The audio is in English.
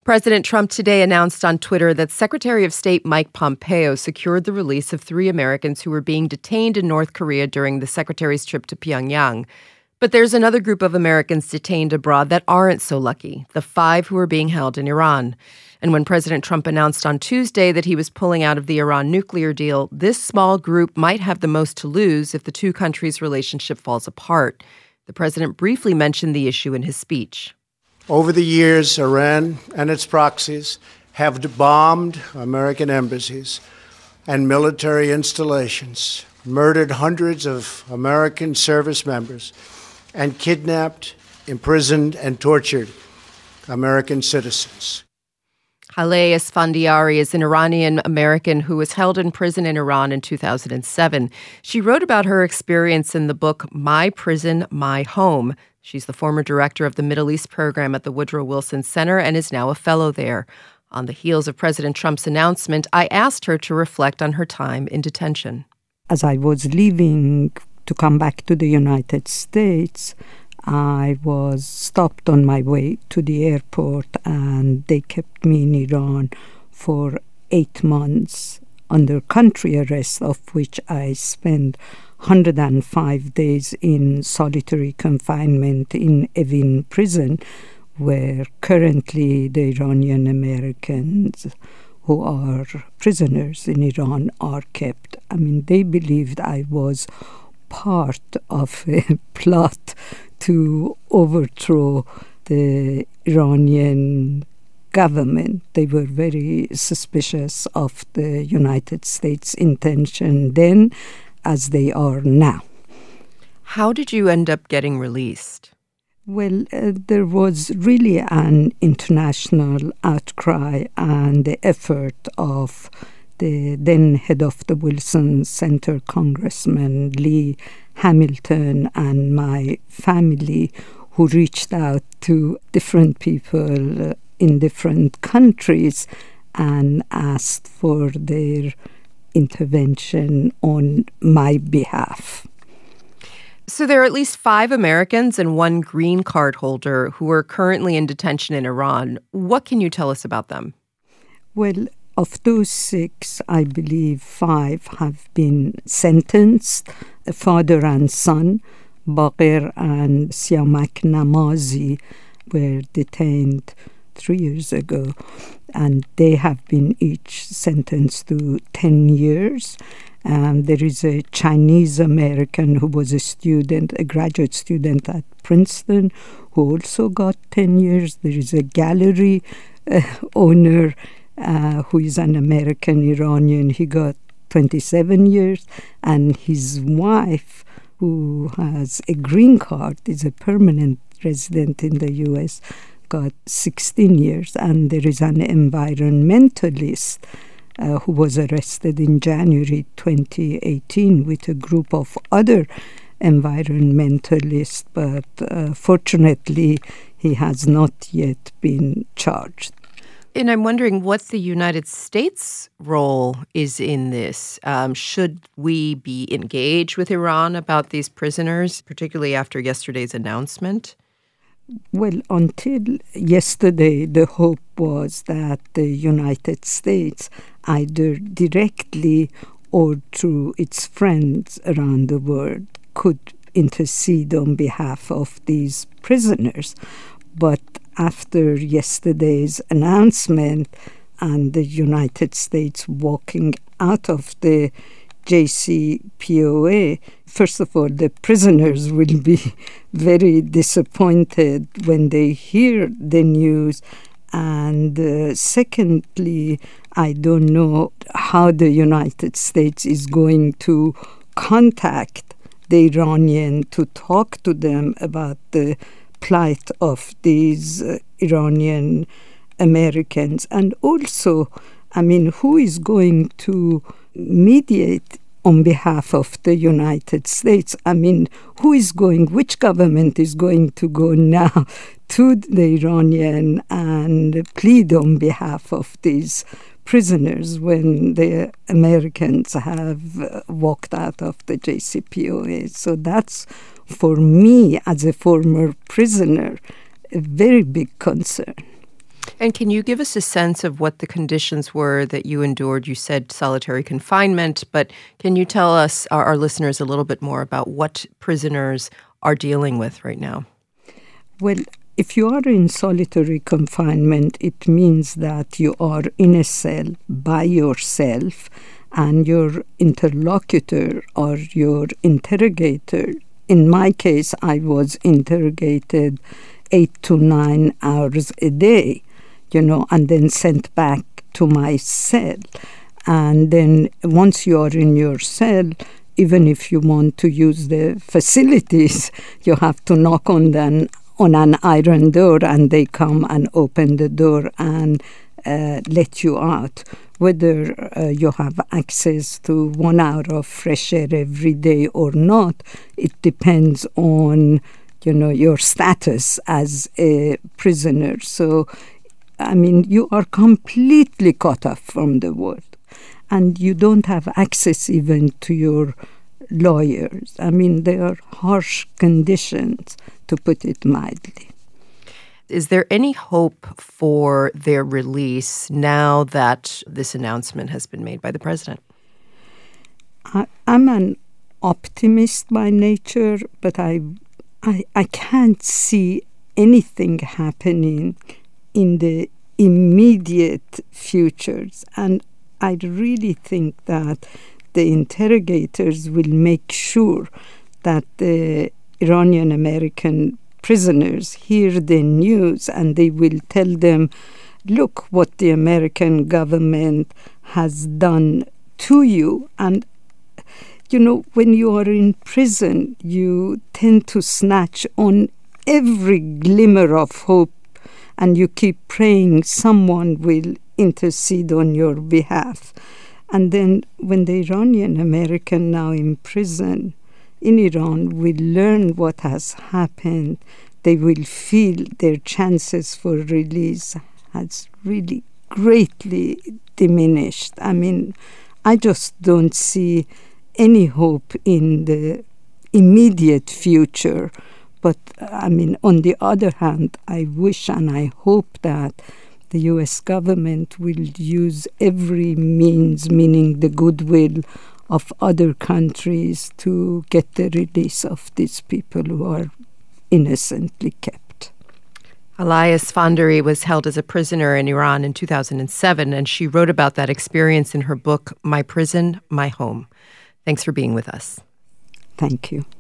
President Trump today announced on Twitter that Secretary of State Mike Pompeo secured the release of 3 Americans who were being detained in North Korea during the secretary's trip to Pyongyang. But there's another group of Americans detained abroad that aren't so lucky, the 5 who are being held in Iran. And when President Trump announced on Tuesday that he was pulling out of the Iran nuclear deal, this small group might have the most to lose if the two countries' relationship falls apart. The president briefly mentioned the issue in his speech. Over the years, Iran and its proxies have bombed American embassies and military installations, murdered hundreds of American service members, and kidnapped, imprisoned, and tortured American citizens. Haleh Esfandiari is an Iranian-American who was held in prison in Iran in 2007. She wrote about her experience in the book My Prison, My Home. She's the former director of the Middle East program at the Woodrow Wilson Center and is now a fellow there. On the heels of President Trump's announcement, I asked her to reflect on her time in detention. As I was leaving to come back to the United States, I was stopped on my way to the airport, and they kept me in Iran for 8 months under country arrest, of which I spent 105 days in solitary confinement in Evin prison, where currently the Iranian Americans who are prisoners in Iran are kept. I mean, they believed I was part of a plot to overthrow the Iranian government. They were very suspicious of the United States' intention then, as they are now. How did you end up getting released? Well, there was really an international outcry and the effort of the then head of the Wilson Center, Congressman Lee Hamilton, and my family, who reached out to different people in different countries and asked for their intervention on my behalf. So there are at least 5 Americans and 1 green card holder who are currently in detention in Iran. What can you tell us about them? Well, of those 6, I believe 5 have been sentenced. A father and son, Baqir and Siamak Namazi, were detained 3 years ago, and they have been each sentenced to 10 years. There is a Chinese American who was a graduate student at Princeton, who also got 10 years. There is a gallery owner who is an American Iranian. He got 27 years. And his wife, who has a green card, is a permanent resident in the U.S., got 16 years. And there is an environmentalist who was arrested in January 2018 with a group of other environmentalists, but fortunately he has not yet been charged. And I'm wondering what the United States' role is in this. Should we be engaged with Iran about these prisoners, particularly after yesterday's announcement? Well, until yesterday, the hope was that the United States, either directly or through its friends around the world, could intercede on behalf of these prisoners. But after yesterday's announcement and the United States walking out of the JCPOA, first of all, the prisoners will be very disappointed when they hear the news. And secondly, I don't know how the United States is going to contact the Iranian to talk to them about the plight of these Iranian Americans. And also, I mean, who is going to mediate on behalf of the United States? I mean, which government is going to go now to the Iranian and plead on behalf of these prisoners when the Americans have walked out of the JCPOA? So that's, for me, as a former prisoner, a very big concern. And can you give us a sense of what the conditions were that you endured? You said solitary confinement, but can you tell us, our listeners, a little bit more about what prisoners are dealing with right now? Well, if you are in solitary confinement, it means that you are in a cell by yourself, and your interlocutor or your interrogator. In my case, I was interrogated 8 to 9 hours a day, and then sent back to my cell. And then once you are in your cell, even if you want to use the facilities, you have to knock on an iron door, and they come and open the door and let you out. Whether you have access to 1 hour of fresh air every day or not, it depends on, your status as a prisoner. So, you are completely cut off from the world. And you don't have access even to your lawyers. They are harsh conditions, to put it mildly. Is there any hope for their release now that this announcement has been made by the president? I'm an optimist by nature, but I can't see anything happening in the immediate futures. And I really think that the interrogators will make sure that the Iranian American prisoners hear the news, and they will tell them, look what the American government has done to you. And, when you are in prison, you tend to snatch on every glimmer of hope, and you keep praying someone will intercede on your behalf. And then when the Iranian American now in prison in Iran will learn what has happened, they will feel their chances for release has really greatly diminished. I just don't see any hope in the immediate future. But, on the other hand, I wish and I hope that the U.S. government will use every means, meaning the goodwill of other countries, to get the release of these people who are innocently kept. Alaa Esfandari was held as a prisoner in Iran in 2007, and she wrote about that experience in her book, My Prison, My Home. Thanks for being with us. Thank you.